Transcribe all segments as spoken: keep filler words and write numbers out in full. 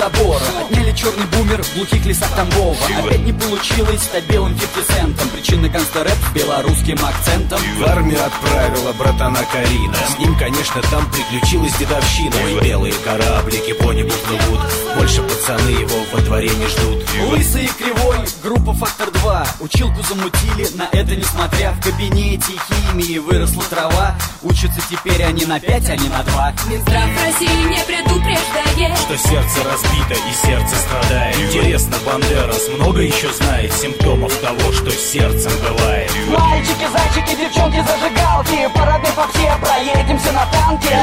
забора. Отняли черный бумер в глухих лесах Тамбова. Опять не получилось стать белым фифти центом. Причина гангстер-рэп с белорусским акцентом. В армию отправила братана Карина. С ним, конечно, там приключилась дедовщина. Ой, белые кораблики по небу плывут. Больше пацаны его во дворе не ждут. Лысый и кривой, группа Фактор два. Училку замутили, на это несмотря. В кабинете химии выросла трава. Учатся теперь они на пять, а не на два. Минздрав России не предупреждает, что сердце разбито и сердце страдает. Интересно, Бандерас много еще знает симптомов того, что с сердцем бывает. Мальчики, зайчики, девчонки, зажигалки. По родной попсе проедемся на танке.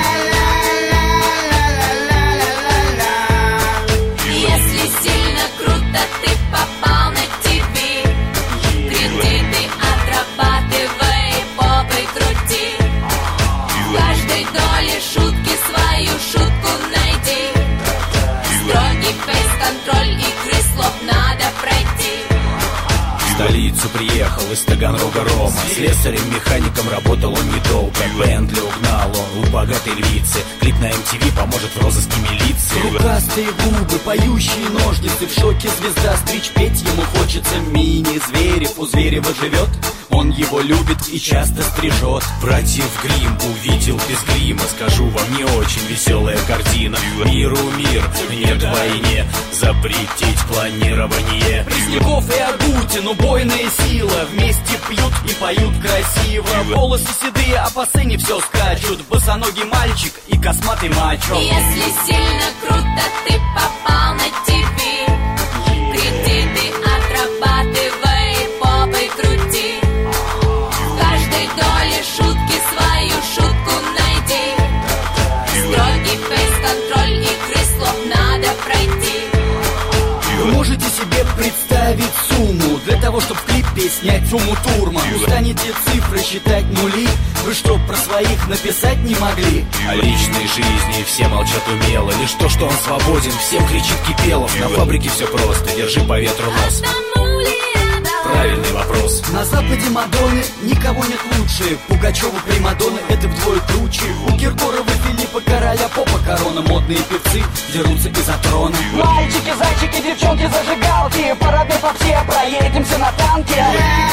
если сильно круто ты попал на ТВ, кредиты отрабатывай, попой крути. В каждой доле шутки свою шутку найди. Строгий фейс-контроль, игры слов надо пройти. В столицу приехал из Таганрога Рома. Слесарем-механиком работал он недолго. Бентли угнал он у богатой львицы. Клип на эм ти ви поможет в розыске милиции. Рукастые губы, поющие ножницы. В шоке звезда, стричь петь ему хочется. Мини-Зверев у Зверева живет. Он его любит и часто стрижет. Братьев Гримм увидел без грима. Скажу вам, не очень веселая картина. Миру мир, нет войне. Запретить планирование. Пресняков и Агутин, убойная сила. Вместе пьют и поют красиво. Волосы седые, а по сцене все скачут. Босоногий мальчик и косматый мачо. Если сильно круто ты попал на ТВ, кредиты отрабатывай, попой крути. В каждой доле шутки свою шутку найди. Строгий фейс-контроль, игры слов надо пройти. Вы можете себе представить сумму для того, чтобы в клипе снять Уму Турман? Устанете цифры считать нули? Вы что, про своих написать не могли? О личной жизни все молчат умело. Лишь то, что он свободен, всем кричит Кипелов. На фабрике все просто, держи по ветру нос. Правильный вопрос. На Западе Мадонны никого нет лучше. Пугачева Примадонны это вдвое круче. У Киркорова Филиппа Короля Попа корона. Модные певцы дерутся из-за трона. Мальчики, зайчики, девчонки, зажигалки. По родной попсе проедемся на танке.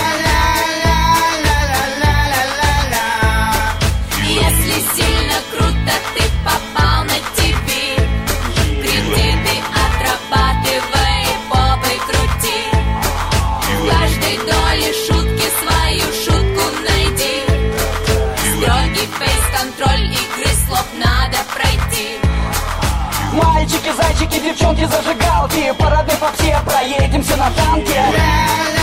Если сильно круто ты попал на ТВ, кредиты отрабатывай, попой крути. В каждой доле шутки свою шутку найди. Строгий фейс-контроль, игры слов надо пройти. Мальчики, зайчики, девчонки, зажигалки. По родной попсе проедемся на танке.